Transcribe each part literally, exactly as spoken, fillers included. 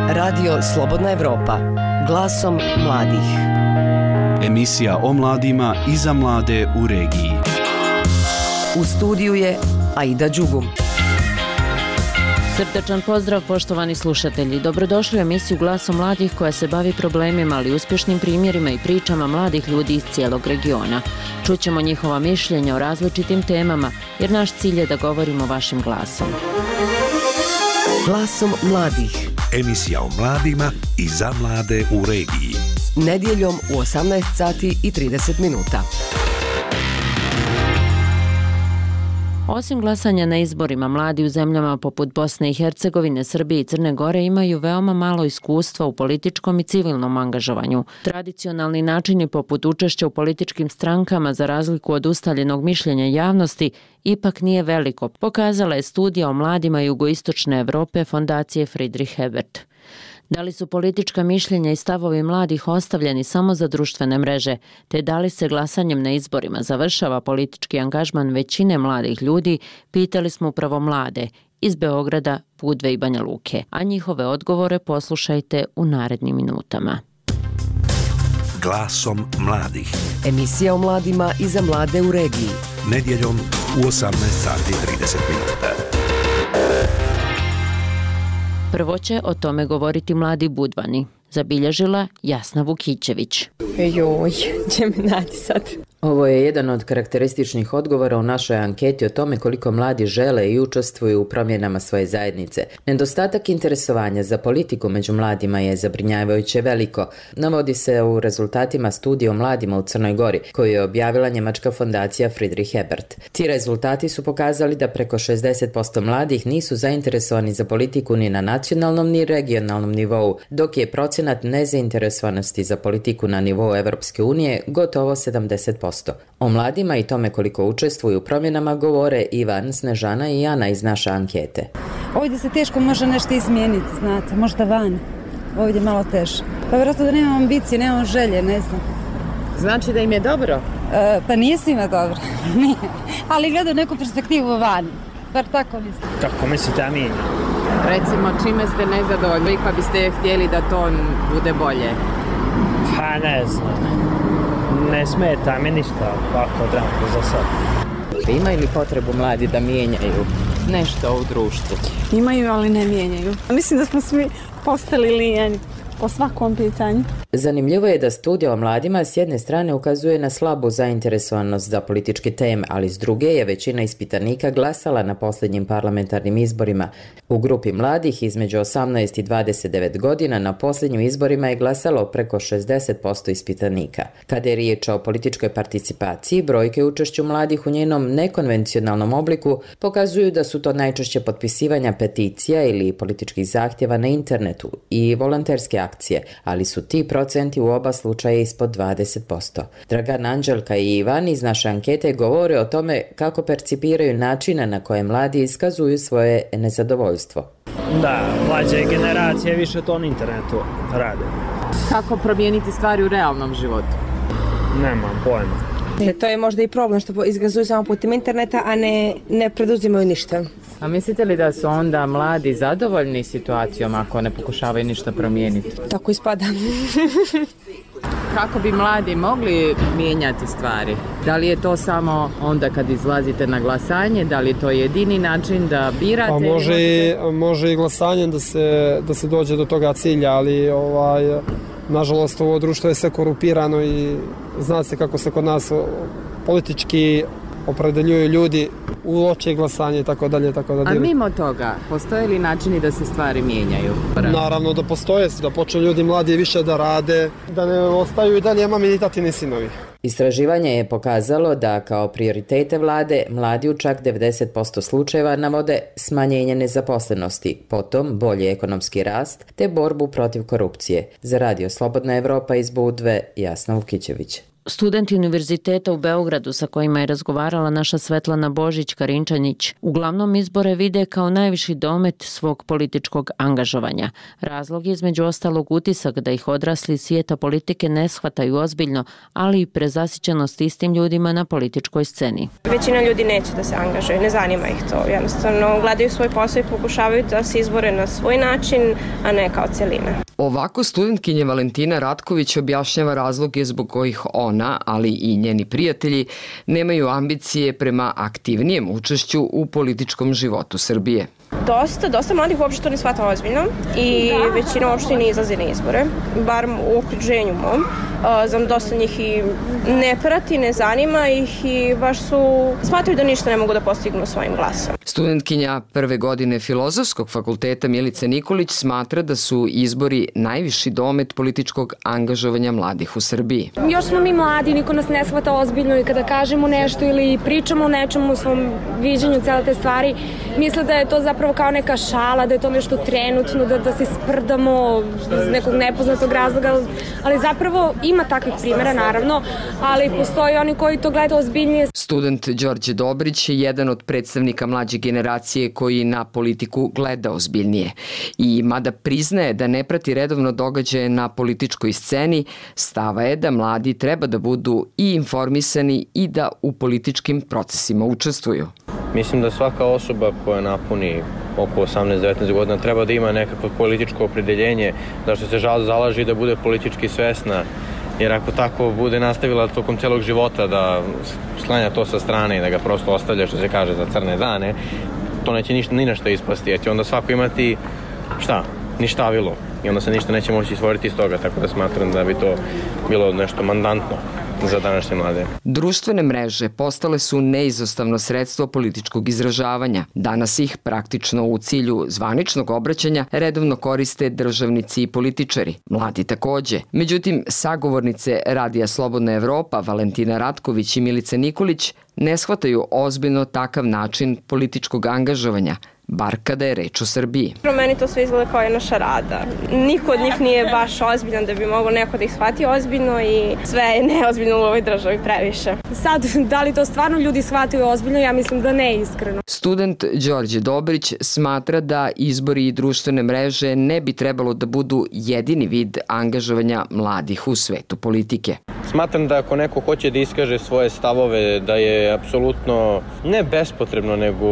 Radio Slobodna Evropa, glasom mladih. Emisija o mladima i za mlade u regiji. U studiju je Aida Đugum. Srdačan pozdrav, poštovani slušatelji. Dobrodošli u emisiju Glasom mladih koja se bavi problemima, ali uspješnim primjerima i pričama mladih ljudi iz cijelog regiona. Čućemo njihova mišljenja o različitim temama, jer naš cilj je da govorimo vašim glasom. Glasom mladih. Emisija o mladima i za mlade u regiji. Nedjeljom u osamnaest sati i trideset minuta. Osim glasanja na izborima, mladi u zemljama poput Bosne i Hercegovine, Srbije i Crne Gore imaju veoma malo iskustva u političkom i civilnom angažovanju. Tradicionalni načini poput učešća u političkim strankama za razliku od ustaljenog mišljenja javnosti ipak nije veliko, pokazala je studija o mladima jugoistočne Evrope fondacije Friedrich Ebert. Da li su politička mišljenja i stavovi mladih ostavljeni samo za društvene mreže, te da li se glasanjem na izborima završava politički angažman većine mladih ljudi, pitali smo upravo mlade iz Beograda, Budve i Banja Luke, a njihove odgovore poslušajte u narednim minutama. Glasom mladih. Emisija o mladima i za mlade u regiji. Nedjeljom u osamnaest sati i trideset minuta. Prvo će o tome govoriti mladi Budvani, zabilježila Jasna Vukićević. Joj, će me naći sad. Ovo je jedan od karakterističnih odgovora u našoj anketi o tome koliko mladi žele i učestvuju u promjenama svoje zajednice. Nedostatak interesovanja za politiku među mladima je zabrinjavajuće veliko. Navodi se u rezultatima studije o mladima u Crnoj Gori, koju je objavila njemačka fondacija Friedrich Ebert. Ti rezultati su pokazali da preko šezdeset posto mladih nisu zainteresovani za politiku ni na nacionalnom ni regionalnom nivou, dok je procenat nezainteresovanosti za politiku na nivou Evropske unije gotovo sedamdeset posto. O mladima i tome koliko učestvuju u promjenama govore Ivan, Snežana i Ana iz naše ankete. Ovdje se teško može nešto izmijeniti, znate, možda van. Ovdje malo teže. Pa vjerojatno da nemam ambicije, nemam želje, ne znam. Znači da im je dobro? E, pa nije svima dobro, nije. Ali gledam neku perspektivu van, bar tako mislim. Kako mislite, a mi? Recimo, čime ste nezadovoljni, pa biste htjeli da to bude bolje? Pa ne znam. Ne smeta mi ništa ovako trenutno za sad. Imaju li potrebu mladi da mijenjaju nešto u društvu? Imaju, ali ne mijenjaju. Mislim da smo svi postali lijeni po svakom pitanju. Zanimljivo je da studija o mladima s jedne strane ukazuje na slabu zainteresovanost za političke teme, ali s druge je većina ispitanika glasala na posljednjim parlamentarnim izborima. U grupi mladih između osamnaest i dvadeset devet godina na posljednjim izborima je glasalo preko šezdeset posto ispitanika. Kada je riječ o političkoj participaciji, brojke učešću mladih u njenom nekonvencionalnom obliku pokazuju da su to najčešće potpisivanja peticija ili političkih zahtjeva na internetu i volonterske akcije, ali su ti procenti u oba slučaja ispod dvadeset posto. Dragan, Anđelka i Ivan iz naše ankete govore o tome kako percipiraju načine na koje mladi iskazuju svoje nezadovoljstvo. Da, mlađe generacije više to na internetu rade. Kako promijeniti stvari u realnom životu? Nemam pojma. To je možda i problem što izgazuju samo putem interneta, a ne, ne preduzimaju ništa. A mislite li da su onda mladi zadovoljni situacijom ako ne pokušavaju ništa promijeniti? Tako ispada. Kako bi mladi mogli mijenjati stvari? Da li je to samo onda kad izlazite na glasanje? Da li je to jedini način da birate? Pa može, možete... može i glasanjem da se, da se dođe do toga cilja, ali ovaj, nažalost ovo društvo je sve korupirano i zna se kako se kod nas politički opredeljuju ljudi u oči glasanje i tako dalje, tako dalje. A mimo toga, postoje li načini da se stvari mijenjaju? Naravno da postoje, da počnu ljudi mladi više da rade, da ne ostaju i dalje mami ni tatini sinovi. Istraživanje je pokazalo da kao prioritete vlade mladi u čak devedeset posto slučajeva navode smanjenje nezaposlenosti, potom bolji ekonomski rast te borbu protiv korupcije. Za Radio Slobodna Evropa iz Budve, Jasna Vukićević. Studenti Univerziteta u Beogradu sa kojima je razgovarala naša Svetlana Božić-Karinčanić uglavnom izbore vide kao najviši domet svog političkog angažovanja. Razlog je između ostalog utisak da ih odrasli iz svijeta politike ne shvataju ozbiljno, ali i prezasićenost istim ljudima na političkoj sceni. Većina ljudi neće da se angažuje, ne zanima ih to. Jednostavno gledaju svoj posao i pokušavaju da se izbore na svoj način, a ne kao celina. Ovako studentkinja Valentina Ratković objašnjava razloge zbog kojih ona, ali i njeni prijatelji, nemaju ambicije prema aktivnijem učešću u političkom životu Srbije. Dosta, dosta mladih uopšte to ne shvata ozbiljno i većina uopšte ne izlazi na izbore, bar u okruženju mom. Znam, dosta njih i ne prati, ne zanima ih i baš su, shvataju da ništa ne mogu da postignu svojim glasom. Studentkinja prve godine Filozofskog fakulteta Milica Nikolić smatra da su izbori najviši domet političkog angažovanja mladih u Srbiji. Još smo mi mladi, niko nas ne shvata ozbiljno i kada kažemo nešto ili pričamo o nečemu u svom viđenju cele te stvari, misle da je to zapravo kao neka šala, da je to nešto trenutno, da, da se sprdamo iz nekog nepoznatog razloga, ali zapravo ima takvih primjera, naravno, ali postoji oni koji to gleda ozbiljnije. Student Đorđe Dobrić je jedan od predstavnika mlađe generacije koji na politiku gleda ozbiljnije. I mada priznaje da ne prati redovno događaje na političkoj sceni, stava je da mladi treba da budu i informisani i da u političkim procesima učestvuju. Mislim da svaka osoba koja napuni oko osamnaest devetnaest godina treba da ima nekako političko opredeljenje, da što se žal zalaži da bude politički svesna, jer ako tako bude nastavila tokom celog života da sklanja to sa strane i da ga prosto ostavlja, što se kaže, za crne dane, to neće ništa, ni nešto ispasti, jer će onda svako imati šta? Ništavilo. I onda se ništa neće moći stvoriti iz toga, tako da smatram da bi to bilo nešto mandantno za današnje mlade. Društvene mreže postale su neizostavno sredstvo političkog izražavanja. Danas ih praktično u cilju zvaničnog obraćanja redovno koriste državnici i političari. Mladi takođe. Međutim, sagovornice Radija Slobodna Evropa Valentina Ratković i Milica Nikolić ne shvataju ozbiljno takav način političkog angažovanja, bar kada je reč o Srbiji. Pro meni to sve izgleda kao jedna šarada. Niko od njih nije baš ozbiljan da bi mogao neko da ih shvati ozbiljno i sve je neozbiljno u ovoj državi previše. Sad, da li to stvarno ljudi shvataju ozbiljno, ja mislim da ne iskreno. Student Đorđe Dobrić smatra da izbori i društvene mreže ne bi trebalo da budu jedini vid angažovanja mladih u svetu politike. Smatram da ako neko hoće da iskaže svoje stavove, da je apsolutno ne bespotrebno, nego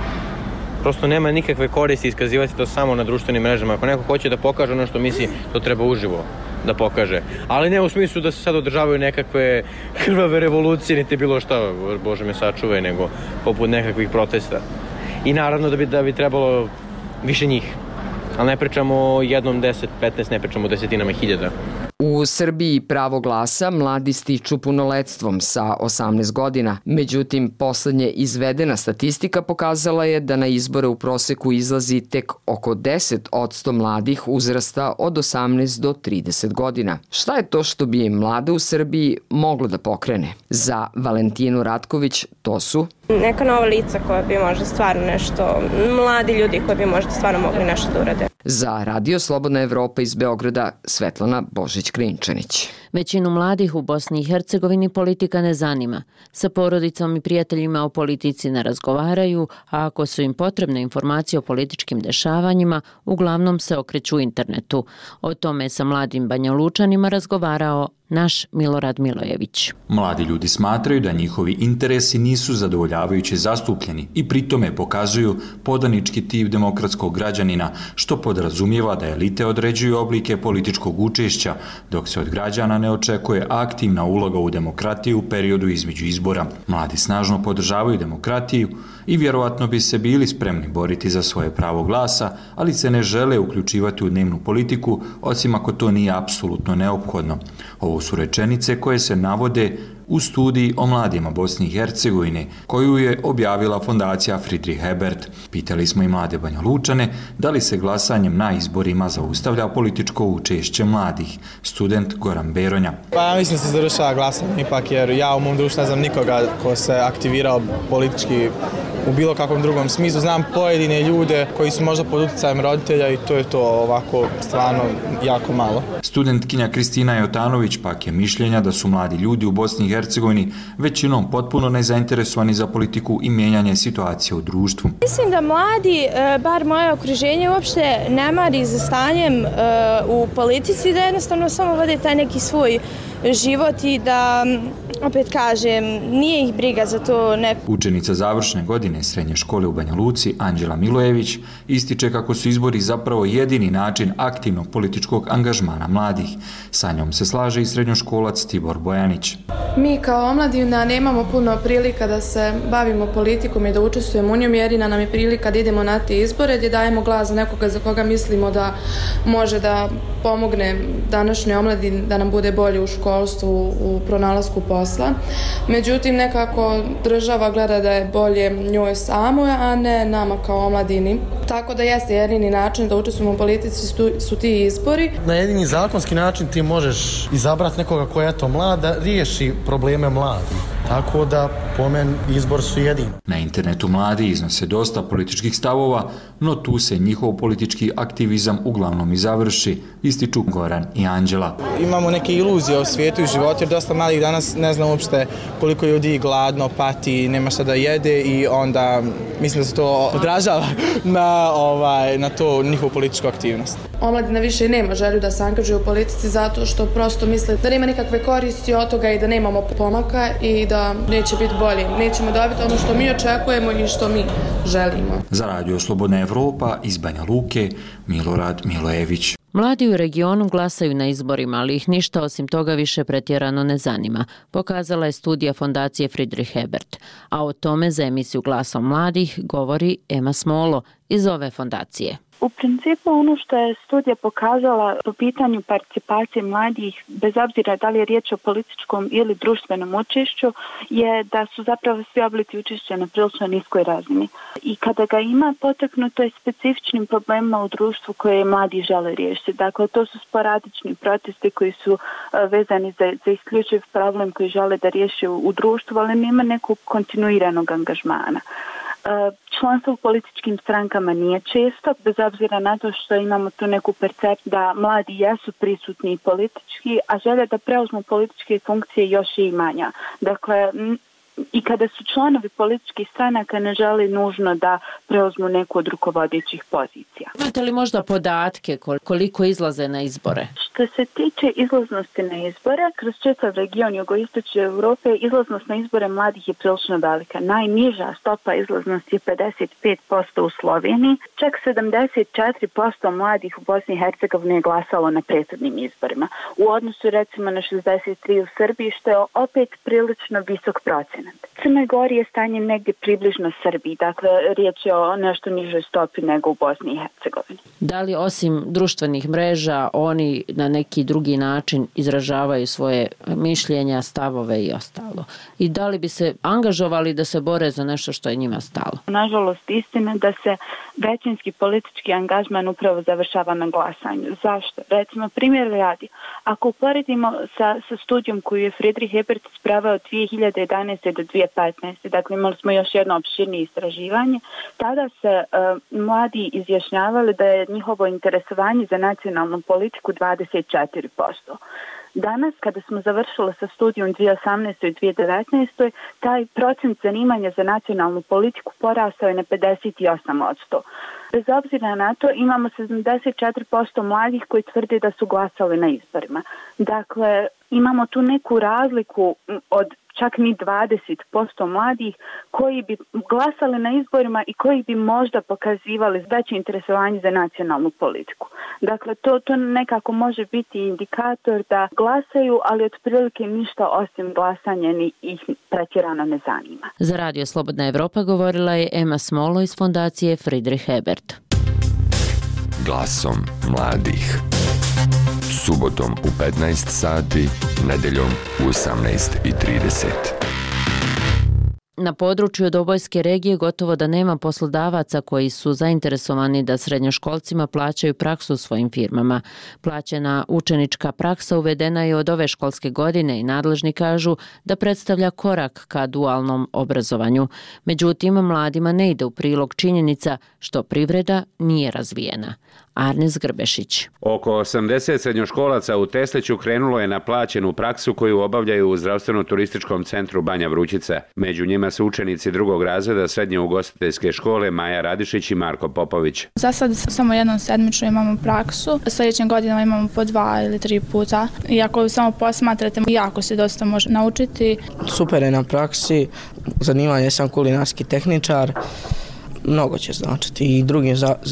prosto nema nikakve koristi iskazivati to samo na društvenim mrežama. Ako neko hoće da pokaže ono što misli, to treba uživo da pokaže. Ali ne u smislu da se sad održavaju nekakve krvave revolucije, niti bilo šta, Bože me sačuvaj, nego poput nekakvih protesta. I naravno da bi, da bi trebalo više njih. Ali ne pričamo o jednom, deset, petnaest, ne pričamo o desetinama hiljada. U Srbiji pravo glasa mladi stiču punoletstvom sa osamnaest godina. Međutim, poslednje izvedena statistika pokazala je da na izbore u proseku izlazi tek oko deset posto mladih uzrasta od osamnaest do trideset godina. Šta je to što bi mlade u Srbiji moglo da pokrene? Za Valentinu Ratković to su neka nova lica koja bi možda stvarno nešto, mladi ljudi koji bi možda stvarno mogli nešto da urade. Za Radio Slobodna Evropa iz Beograda, Svetlana Božić-Karinčanić. Većinu mladih u Bosni i Hercegovini politika ne zanima. Sa porodicom i prijateljima o politici ne razgovaraju, a ako su im potrebne informacije o političkim dešavanjima, uglavnom se okreću internetu. O tome sa mladim Banjalučanima razgovarao naš Milorad Milojević. Mladi ljudi smatraju da njihovi interesi nisu zadovoljavajuće zastupljeni i pritome pokazuju podanički tip demokratskog građanina, što podrazumijeva da elite određuju oblike političkog učešća, dok se od građana ne očekuje aktivna uloga u demokratiju u periodu između izbora. Mladi snažno podržavaju demokratiju i vjerovatno bi se bili spremni boriti za svoje pravo glasa, ali se ne žele uključivati u dnevnu politiku, osim ako to nije apsolutno neophodno. Ovo su rečenice koje se navode u studiji o mladima Bosne i Hercegovine, koju je objavila fondacija Friedrich Ebert. Pitali smo i mlade Banjalučane da li se glasanjem na izborima zaustavlja političko učešće mladih. Student Goran Beronja. Pa ja mislim da se završava glasanje ipak, jer ja u mom društvu ne znam nikoga ko se aktivirao politički u bilo kakvom drugom smislu. Znam pojedine ljude koji su možda pod utjecajem roditelja i to je to ovako stvarno jako malo. Studentkinja Kristina Jotanović pak je mišljenja da su mladi ljudi u Bosni i Hercegovini većinom potpuno nezainteresovani za politiku i mijenjanje situacije u društvu. Mislim da mladi, bar moje okruženje, uopšte ne mari za stanjem u politici, da jednostavno samo vode taj neki svoj život i da, opet kažem, nije ih briga za to neko. Učenica završne godine srednje škole u Banja Luci, Anđela Milojević, ističe kako su izbori zapravo jedini način aktivnog političkog angažmana mladih. Sa njom se slaže i srednjoškolac Tibor Bojanić. Mi kao omladina nemamo puno prilika da se bavimo politikom i da učestvujemo u njom, jedina nam je prilika da idemo na te izbore gdje dajemo glas za nekoga za koga mislimo da može da pomogne današnjoj omladini da nam bude bolje u školstvu, u pronalasku posla. Međutim, nekako država gleda da je bolje njoj samoj, a ne nama kao omladini. Tako da jeste jedini način da učestvujemo u politici su ti izbori. Na jedini zakonski način ti možeš izabrati nekoga koja je to mlada, riješi probleme mladih. Tako da, po meni, izbor su jedini. Na internetu mladi iznose dosta političkih stavova, no tu se njihov politički aktivizam uglavnom i završi, ističu Goran i Anđela. Imamo neke iluzije o svijetu i životu, jer dosta mladih danas ne zna uopšte koliko ljudi gladno, pati, nema šta da jede i onda mislim da se to odražava na, ovaj, na to njihovu političku aktivnost. Omladina više nema želju da se angažuje u politici zato što prosto misle da nema nikakve koristi od toga i da nemamo pomaka i da neće biti bolje. Nećemo dobiti ono što mi očekujemo i što mi želimo. Za Radio Slobodna Evropa iz Banja Luke, Milorad Milojević. Mladi u regionu glasaju na izborima, ali ih ništa osim toga više pretjerano ne zanima, pokazala je studija fondacije Friedrich Ebert. A o tome za emisiju Glasom mladih govori Ema Smolo iz ove fondacije. U principu ono što je studija pokazala po pitanju participacije mladih, bez obzira da li je riječ o političkom ili društvenom učešću, je da su zapravo svi oblici učešća na prilično niskoj razini. I kada ga ima, potaknuto je specifičnim problemima u društvu koje mladi žele riješiti. Dakle, to su sporadični protesti koji su vezani za, za isključiv problem koji žele da riješe u, u društvu, ali nema nekog kontinuiranog angažmana. Članstvo u političkim strankama nije često, bez obzira na to što imamo tu neku percepciju da mladi jesu prisutni politički, a želja da preuzmu političke funkcije još je i manja. Dakle, i kada su članovi političkih stranaka ne žele nužno da preuzmu neku od rukovodećih pozicija. Imate li možda podatke koliko izlaze na izbore? Što se tiče izlaznosti na izbore, kroz čitav region jugoistočne Europe izlaznost na izbore mladih je prilično velika. Najniža stopa izlaznosti je pedeset pet posto u Sloveniji, čak sedamdeset četiri posto mladih u Bosni i Hercegovini je glasalo na prethodnim izborima. U odnosu recimo na šezdeset tri u Srbiji, što je opet prilično visok procenat. Crnoj Gori je stanje negdje približno Srbiji, dakle riječ je o nešto nižoj stopi nego u Bosni i Hercegovini. Da li osim društvenih mreža oni na neki drugi način izražavaju svoje mišljenja, stavove i ostalo? I da li bi se angažovali da se bore za nešto što je njima stalo? Nažalost, istina da se većinski politički angažman upravo završava na glasanju. Zašto? Recimo, primjer radi. Ako uporedimo sa, sa studijom koju je Friedrich Ebert sproveo od dvije hiljade jedanaeste do dvije hiljade petnaeste. Dakle, imali smo još jedno opširnije istraživanje. Tada se uh, mladi izjašnjavali da je njihovo interesovanje za nacionalnu politiku dvadeset četiri posto. Danas, kada smo završili sa studijom dvije hiljade osamnaeste i dvije hiljade devetnaeste. taj procent zanimanja za nacionalnu politiku porastao je na pedeset osam posto. Bez obzira na to, imamo sedamdeset četiri posto mladih koji tvrde da su glasali na izborima. Dakle, imamo tu neku razliku od čak ni dvadeset posto mladih koji bi glasali na izborima i koji bi možda pokazivali veće interesovanje za nacionalnu politiku. Dakle, to, to nekako može biti indikator da glasaju, ali otprilike ništa osim glasanja ni ih pretjerano ne zanima. Za Radio Slobodna Evropa govorila je Ema Smolo iz fondacije Friedrich Ebert. Glasom mladih. Subotom u petnaest sati, nedeljom u osamnaest i trideset. Na području Dobojske regije gotovo da nema poslodavaca koji su zainteresovani da srednjoškolcima plaćaju praksu u svojim firmama. Plaćena učenička praksa uvedena je od ove školske godine i nadležni kažu da predstavlja korak ka dualnom obrazovanju. Međutim, mladima ne ide u prilog činjenica što privreda nije razvijena. Arnes Grbešić. Oko osamdeset srednjoškolaca u Tesliću krenulo je na plaćenu praksu koju obavljaju u zdravstveno-turističkom centru Banja Vrućica. Među njima su učenici drugog razreda srednje ugostiteljske škole Maja Radišić i Marko Popović. Za sad samo jednom sedmično imamo praksu, sljedeće godine imamo po dva ili tri puta. Iako samo posmatrate, jako se dosta može naučiti. Super je na praksi, zanimanje sam kulinarski tehničar. Mnogo će značiti i drugim,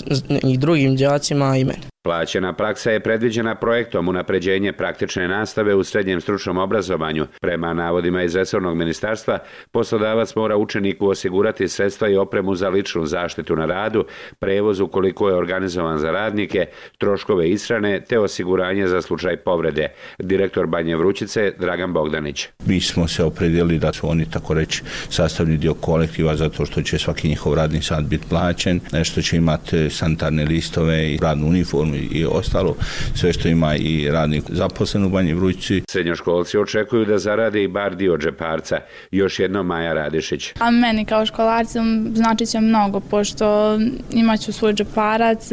i drugim đacima i meni. Plaćena praksa je predviđena projektom unapređenje praktične nastave u srednjem stručnom obrazovanju. Prema navodima iz resornog ministarstva, poslodavac mora učeniku osigurati sredstva i opremu za ličnu zaštitu na radu, prevoz ukoliko je organizovan za radnike, troškove ishrane te osiguranje za slučaj povrede. Direktor Banje Vrućice Dragan Bogdanić. Mi smo se opredijelili da su oni tako reći sastavni dio kolektiva zato što će svaki njihov radni sat biti plaćen, nešto će imati sanitarne listove i radnu uniformu i ostalo, sve što ima i radnik zaposlen u Banji Vrućici. Srednjoškolci očekuju da zarade i bar dio džeparca. Još jednom Maja Radišić. A meni kao školarcu znači će mnogo, pošto imaću svoj džeparac,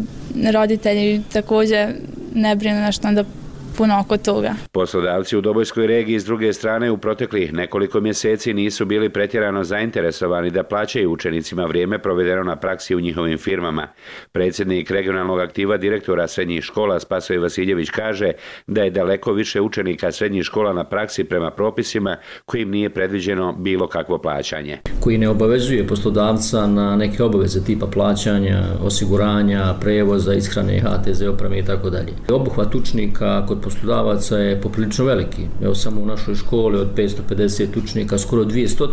roditelji također ne brinu nešto da puno oko toga. Poslodavci u Dobojskoj regiji s druge strane u proteklih nekoliko mjeseci nisu bili pretjerano zainteresovani da plaćaju učenicima vrijeme provedeno na praksi u njihovim firmama. Predsjednik regionalnog aktiva direktora srednjih škola Spasoje Vasiljević kaže da je daleko više učenika srednjih škola na praksi prema propisima kojim nije predviđeno bilo kakvo plaćanje. Koji ne obavezuje poslodavca na neke obaveze tipa plaćanja, osiguranja, prevoza, ishrane, H T Z opreme i tako dalje. Obuhvat učenika kod poslodavaca je poprilično veliki. Evo samo u našoj školi od petsto pedeset učenika, skoro dvjesto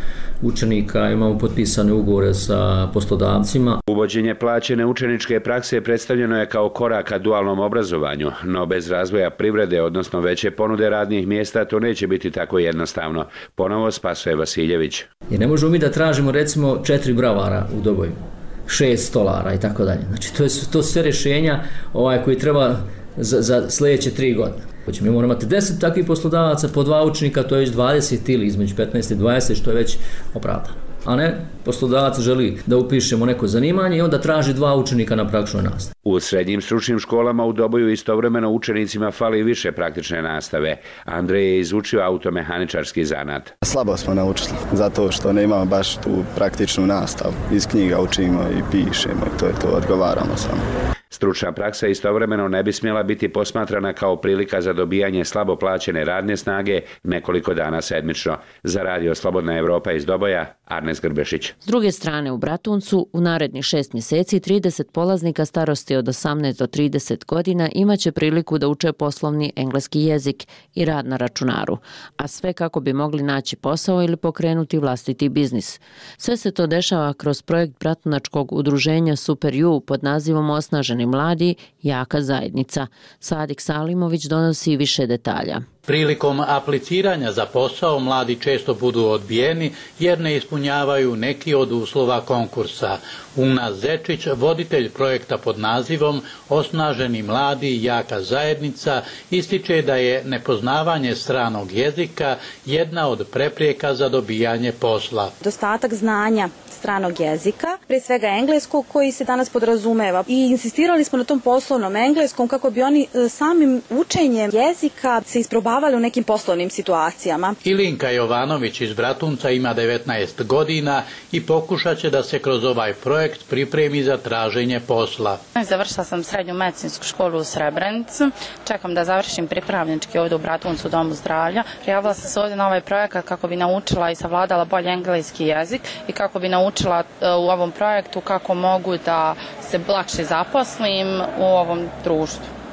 učenika imamo potpisane ugovore sa poslodavcima. Uvođenje plaćene učeničke prakse predstavljeno je kao korak ka dualnom obrazovanju, no bez razvoja privrede, odnosno veće ponude radnih mjesta, to neće biti tako jednostavno. Ponovo Spasoje Vasiljević. I ne možemo mi da tražimo recimo četiri bravara u Doboju, šest stolara i tako dalje. Znači to je to sve rješenja ovaj koji treba Za, za sljedeće tri godine. Mi moramo imati deset takvih poslodavaca, po dva učenika, to je već dvadeset ili između petnaest i dvadeset, što je već opravdano. A ne, poslodavac želi da upišemo neko zanimanje i onda traži dva učenika na praktičnoj nastavi. U srednjim stručnim školama u Doboju istovremeno učenicima fali više praktične nastave. Andrej je izučio automehaničarski zanat. Slabo smo naučili, zato što ne imamo baš tu praktičnu nastavu. Iz knjiga učimo i pišemo i to je to, odgovaramo samo. Stručna praksa istovremeno ne bi smjela biti posmatrana kao prilika za dobijanje slabo plaćene radne snage nekoliko dana sedmično. Za Radio Slobodna Evropa iz Doboja, Arnes Grbešić. S druge strane, u Bratuncu u narednih šest mjeseci trideset polaznika starosti od osamnaest do trideset godina imaće priliku da uče poslovni engleski jezik i rad na računaru, a sve kako bi mogli naći posao ili pokrenuti vlastiti biznis. Sve se to dešava kroz projekt bratunačkog udruženja Super U pod nazivom Osnaženi mladi, jaka zajednica. Sadik Salimović donosi više detalja. Prilikom apliciranja za posao mladi često budu odbijeni jer ne ispunjavaju neki od uslova konkursa. Una Zečić, voditelj projekta pod nazivom Osnaženi mladi, jaka zajednica, ističe da je nepoznavanje stranog jezika jedna od prepreka za dobijanje posla. Dostatak znanja stranog jezika, prije svega engleskog koji se danas podrazumeva. I insistirali smo na tom poslovnom engleskom kako bi oni samim učenjem jezika se isprobavali u nekim poslovnim situacijama. Ilinka Jovanović iz Bratunca ima devetnaest godina i pokušat će da se kroz ovaj projekt pripremi za traženje posla. Završila sam srednju medicinsku školu u Srebrenicu, čekam da završim pripravnički ovdje u Bratuncu u Domu zdravlja. Prijavila sam se ovdje na ovaj projekat kako bi naučila i savladala bolje engleski jezik i kako bi naučila u ovom projektu kako mogu da se lakše zaposlim u ovom društvu.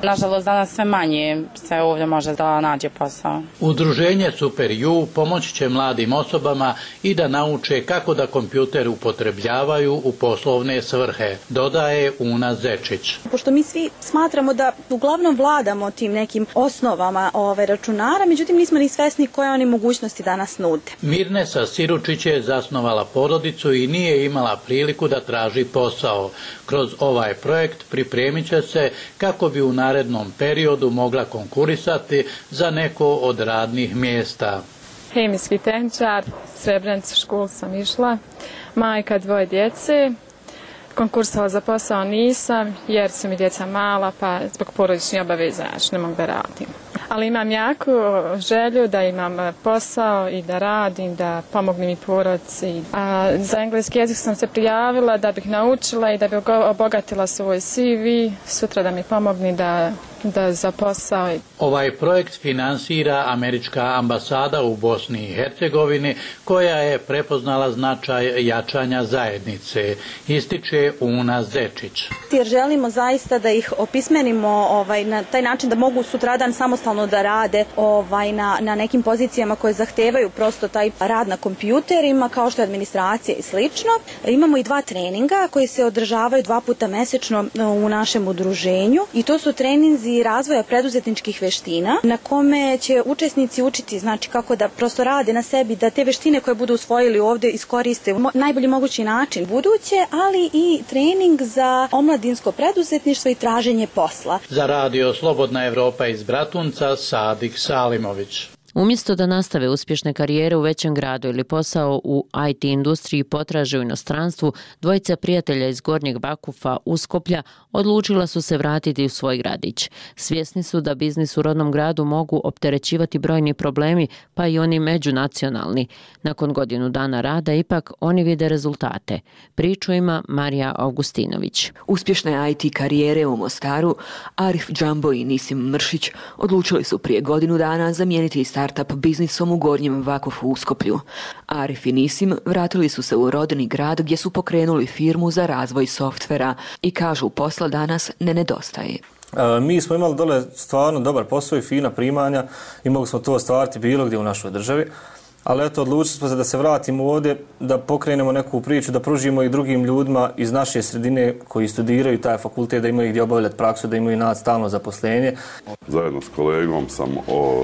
Nažalost, danas sve manje se ovdje može da nađe posao. Udruženje Super U pomoći će mladim osobama i da nauče kako da kompjuter upotrebljavaju u poslovne svrhe, dodaje Una Zečić. Pošto mi svi smatramo da uglavnom vladamo tim nekim osnovama ove računara, međutim nismo ni svesni koje oni mogućnosti danas nude. Mirnesa Siručić je zasnovala porodicu i nije imala priliku da traži posao. Kroz ovaj projekt pripremit će se kako bi u narednom periodu mogla konkurisati za neko od radnih mjesta. Hemijski tehničar, Srebrenicu školu sam išla, majka dvoje djece. Konkursala za posao nisam jer su mi djeca mala pa zbog porodičnih obaveza ne mogu da radim. Ali imam jaku želju da imam posao i da radim, da pomognem i porodici. A za engleski jezik sam se prijavila da bih naučila i da bih obogatila svoj C V, sutra da mi pomogni da da za posao. Ovaj projekt finansira američka ambasada u Bosni i Hercegovini koja je prepoznala značaj jačanja zajednice, ističe Una Zečić. Jer želimo zaista da ih opismenimo ovaj, na taj način da mogu sutradan samostalno da rade ovaj, na, na nekim pozicijama koje zahtevaju prosto taj rad na kompjuterima kao što je administracija i slično. Imamo i dva treninga koji se održavaju dva puta mesečno u našem udruženju i to su treninzi razvoja preduzetničkih veština na kome će učesnici učiti znači kako da prosto rade na sebi, da te veštine koje budu usvojili ovdje iskoriste u najbolji mogući način buduće, ali i trening za omladinsko preduzetništvo i traženje posla. Za radio Slobodna Evropa iz Bratunca, Sadik Salimović. Umjesto da nastave uspješne karijere u većem gradu ili posao u I T industriji potraže u inostranstvu, dvojica prijatelja iz Gornjeg Vakufa, Uskoplja, odlučila su se vratiti u svoj gradić. Svjesni su da biznis u rodnom gradu mogu opterećivati brojni problemi, pa i oni međunacionalni. Nakon godinu dana rada ipak oni vide rezultate. Priču ima Marija Augustinović. Uspješne I T karijere u Mostaru, Arif Džambo i Nisim Mršić odlučili su prije godinu dana zamijeniti startup biznisom u Gornjem Vakufu u Uskoplju. Arif i Nisim vratili su se u rodni grad gdje su pokrenuli firmu za razvoj softvera i kažu posla danas ne nedostaje. E, mi smo imali dole stvarno dobar posao i fina primanja i mogli smo to ostvariti bilo gdje u našoj državi. Ali eto, odlučili smo se da se vratimo ovdje, da pokrenemo neku priču, da pružimo i drugim ljudima iz naše sredine koji studiraju taj fakultet, da imaju gdje obavljati praksu, da imaju nad stalno zaposlenje. Zajedno s kolegom sam o,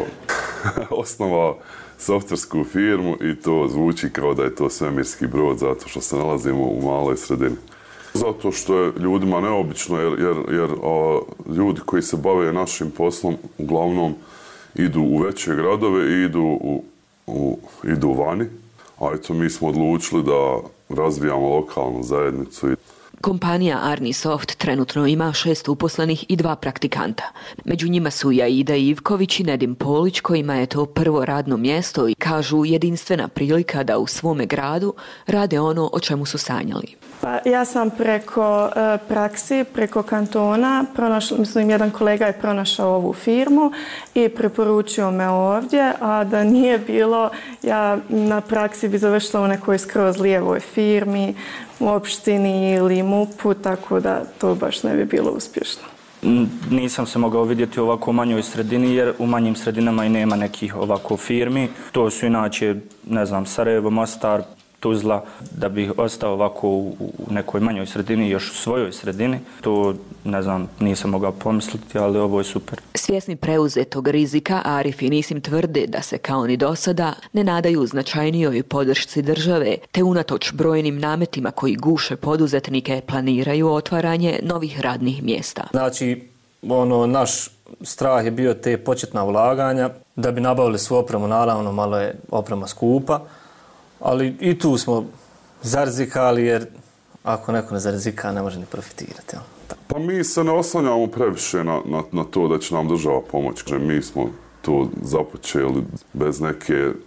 osnovao softversku firmu i to zvuči kao da je to svemirski brod zato što se nalazimo u maloj sredini. Zato što je ljudima neobično jer, jer, jer o, ljudi koji se bave našim poslom uglavnom idu u veće gradove i idu u U, idu vani, a eto mi smo odlučili da razvijamo lokalnu zajednicu. Kompanija Arnisoft trenutno ima šest uposlenih i dva praktikanta. Među njima su Jaida Ivković i Nedim Polić, kojima je to prvo radno mjesto i kažu jedinstvena prilika da u svome gradu rade ono o čemu su sanjali. Pa, ja sam preko uh, praksi, preko kantona, pronašla, mislim jedan kolega je pronašao ovu firmu i preporučio me ovdje, a da nije bilo, ja na praksi bi završila u nekoj skroz lijevoj firmi, u opštini ili MUP-u, tako da to baš ne bi bilo uspješno. Nisam se mogao vidjeti u ovako manjoj sredini jer u manjim sredinama i nema nekih ovako firmi. To su inače, ne znam, Sarajevo, Mostar, Tuzla. Da bih ostao ovako u nekoj manjoj sredini, još u svojoj sredini, to, ne znam, nisam mogao pomisliti, ali ovo je super. Svjesni preuzetog rizika, Arif i Nisim tvrde da se kao ni do sada ne nadaju značajnijoj podršci države, te unatoč brojnim nametima koji guše poduzetnike planiraju otvaranje novih radnih mjesta. Znači, ono, naš strah je bio te početna ulaganja, da bi nabavili svu opremu, naravno malo je oprema skupa, ali i tu smo zarizikali jer ako neko ne zarizika ne može ni profitirati. Ja. Pa mi se ne oslanjamo previše na, na, na to da će nam država pomoći. Mi smo to započeli bez neke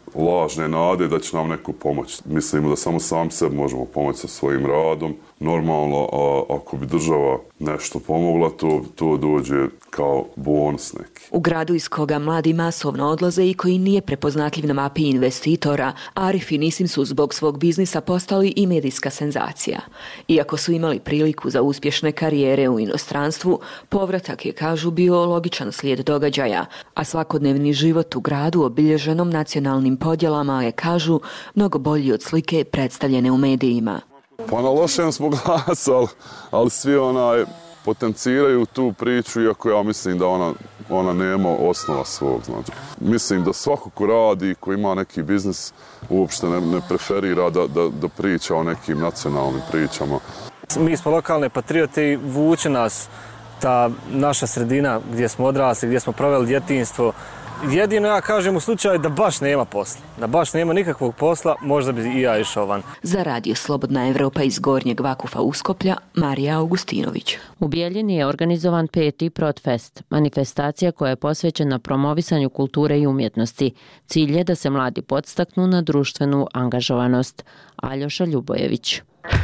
lažne nade da će nam neko pomoći. Mislimo da samo sam sebi možemo pomoći sa svojim radom. Normalno, a ako bi država nešto pomogla, to, to dođe kao bonus neki. U gradu iz koga mladi masovno odlaze i koji nije prepoznatljiv na mapi investitora, Arif i Nisim su zbog svog biznisa postali i medijska senzacija. Iako su imali priliku za uspješne karijere u inostranstvu, povratak je, kažu, bio logičan slijed događaja, a svakodnevni život u gradu obilježenom nacionalnim podjelama je, kažu, mnogo bolji od slike predstavljene u medijima. Pa na lošem smo glas, ali, ali svi onaj potenciraju tu priču, iako ja mislim da ona, ona nema osnova svog. Znači. Mislim da svako ko radi, ko ima neki biznis, uopšte ne, ne preferira da, da, da priča o nekim nacionalnim pričama. Mi smo lokalne patriote i vuče nas ta naša sredina gdje smo odrasli, gdje smo proveli djetinjstvo. Jedino ja kažem u slučaju da baš nema posla, da baš nema nikakvog posla, možda bi i ja išao van. Za radio Slobodna Evropa iz Gornjeg Vakufa Uskoplja, Marija Augustinović. U Bijeljini je organizovan peti Protfest, manifestacija koja je posvećena promovisanju kulture i umjetnosti. Cilj je da se mladi podstaknu na društvenu angažovanost. Aljoša Ljubojević.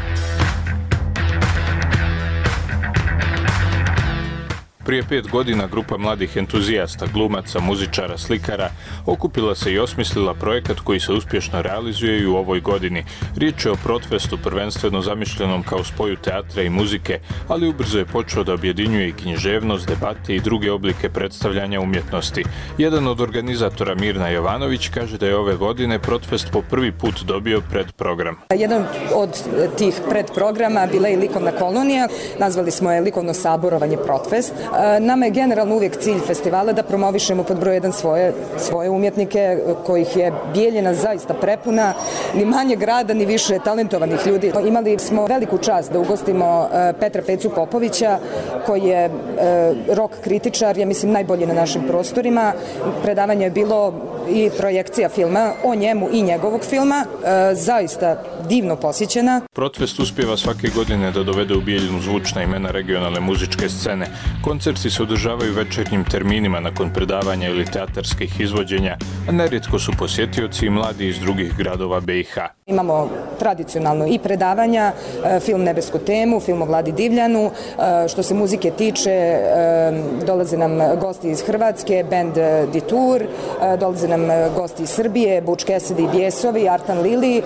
Prije pet godina grupa mladih entuzijasta, glumaca, muzičara, slikara okupila se i osmislila projekat koji se uspješno realizuje i u ovoj godini. Riječ je o Protfestu, prvenstveno zamišljenom kao spoju teatra i muzike, ali ubrzo je počeo da objedinjuje i književnost, debate i druge oblike predstavljanja umjetnosti. Jedan od organizatora, Mirna Jovanović, kaže da je ove godine Protfest po prvi put dobio predprogram. Jedan od tih predprograma bila je likovna kolonija, nazvali smo je likovno saborovanje Protfest. Nama je generalno uvijek cilj festivala da promovišemo pod broj jedan svoje, svoje umjetnike kojih je Bijeljina zaista prepuna, ni manje grada, ni više talentovanih ljudi. Imali smo veliku čast da ugostimo Petra Pecu Popovića, koji je rock kritičar, ja mislim najbolji na našim prostorima. Predavanje je bilo i projekcija filma o njemu i njegovog filma, zaista divno posjećena. Protfest uspjeva svake godine da dovede u Bijeljinu zvučna imena regionalne muzičke scene. Koncerti se održavaju večernjim terminima nakon predavanja ili teatarskih izvođenja, a nerijetko su posjetioci i mladi iz drugih gradova B i H. Imamo tradicionalno i predavanja, film Nebesku temu, film o Vladi Divljanu. Što se muzike tiče, dolaze nam gosti iz Hrvatske, band Detour, dolaze nam gosti iz Srbije, Butch Cassidy i Bijesovi, Artan Lili.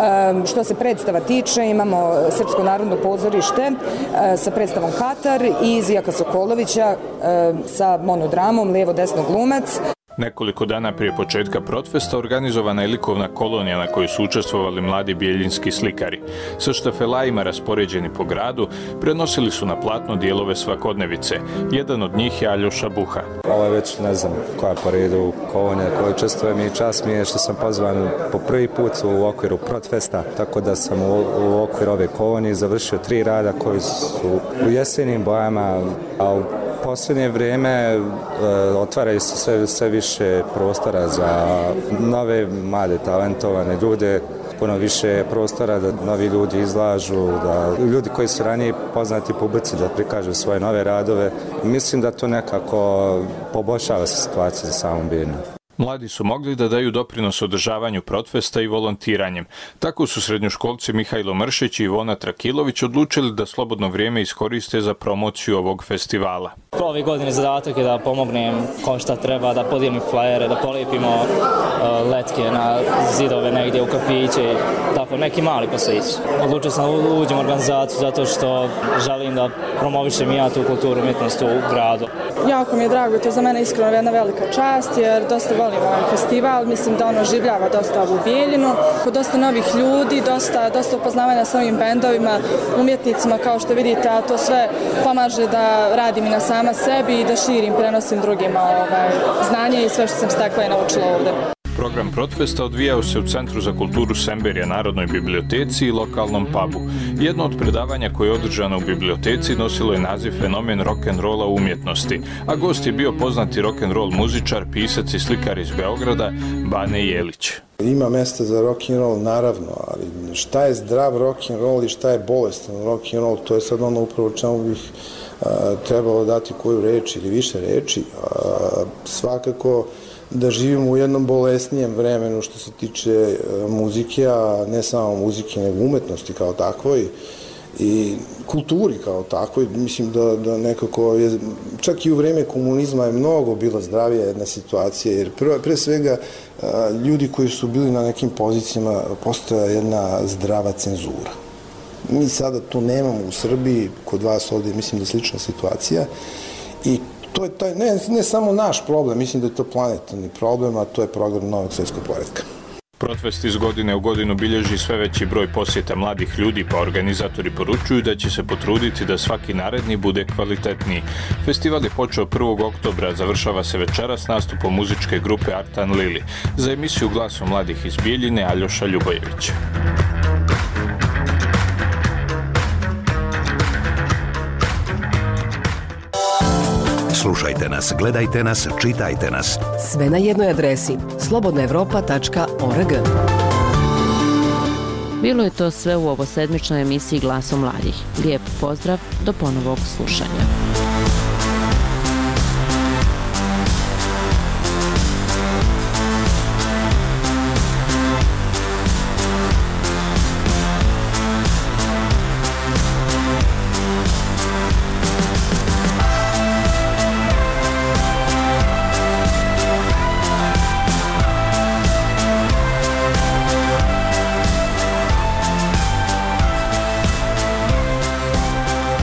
Što se predstava tiče, imamo Srpsko narodno pozorište sa predstavom Katar i Zijaka Sokolovića sa monodramom Lijevo-desno glumac. Nekoliko dana prije početka Protfesta organizovana je likovna kolonija na kojoj su učestvovali mladi bijeljinski slikari. Sa štafelajima raspoređeni po gradu, prenosili su na platno dijelove svakodnevice. Jedan od njih je Aljoša Buha. Ovo je već, ne znam, koja po redu kolonija koja učestvujem i čast mi je što sam pozvan po prvi put u okviru Protfesta, tako da sam u, u okviru ove kolonije završio tri rada koji su u jesenim bojama, a u posljednje vrijeme e, otvaraju se sve, sve više prostora za nove, mlade, talentovane ljude, puno više prostora da novi ljudi izlažu, da ljudi koji su ranije poznati publici da prikažu svoje nove radove. Mislim da to nekako poboljšava se situacija za samom Bijeljinu. Mladi su mogli da daju doprinos održavanju Protfesta i volontiranjem. Tako su srednjoškolci Mihajlo Mršić i Ivona Trakilović odlučili da slobodno vrijeme iskoriste za promociju ovog festivala. Ove godine zadatak je da pomognem ko šta treba, da podijelim flajere, da polijepimo uh, letke na zidove negdje u kafiće, tako neki mali poslić. Odlučio sam da uđem u organizaciju zato što želim da promovišem i ja tu kulturu umjetnost u gradu. Jako mi je drago, to je za mene iskreno jedna velika čast jer dosta volim ovaj festival, mislim da ono življava dosta u Bijeljinu, kod dosta novih ljudi, dosta, dosta upoznavanja s novim bendovima, umjetnicima kao što vidite, a to sve pomaže da radim i na sama sebi i da širim, prenosim drugima ovaj, znanje i sve što sam stekla i naučila ovdje. Program Protfesta odvijao se u Centru za kulturu Semberija, Narodnoj biblioteci i lokalnom pubu. Jedno od predavanja koje je održano u biblioteci nosilo je naziv Fenomen rock'n'rolla u umjetnosti, a gost je bio poznati rock'n'roll muzičar, pisac i slikar iz Beograda, Bane Jelić. Ima mjesta za rock'n'roll, naravno, ali šta je zdrav rock'n'roll i šta je bolestan rock'n'roll, to je sad ono upravo čemu bih a, trebalo dati koju reč ili više reči. A, svakako da živimo u jednom bolesnijem vremenu što se tiče muzike, a ne samo muzike, nego umetnosti kao takvoj i kulturi kao takvoj. Mislim da, da nekako je, čak i u vreme komunizma je mnogo bila zdravija jedna situacija, jer pre, pre svega ljudi koji su bili na nekim pozicijama postoja jedna zdrava cenzura. Mi sada to nemamo u Srbiji, kod vas ovdje mislim da je slična situacija i to je taj, ne, ne samo naš problem, mislim da je to planetarni problem, a to je program novog svjetskog poretka. Protfest iz godine u godinu bilježi sve veći broj posjeta mladih ljudi, pa organizatori poručuju da će se potruditi da svaki naredni bude kvalitetniji. Festival je počeo prvog oktobra, završava se večera s nastupom muzičke grupe Artan Lili. Za emisiju Glasom mladih iz Bijeljine, Aljoša Ljubojević. Slušajte nas, gledajte nas, čitajte nas. Sve na jednoj adresi slobodna evropa tačka org. Bilo je to sve u ovo sedmičnoj emisiji Glasom mladih. Lijep pozdrav, do ponovog slušanja.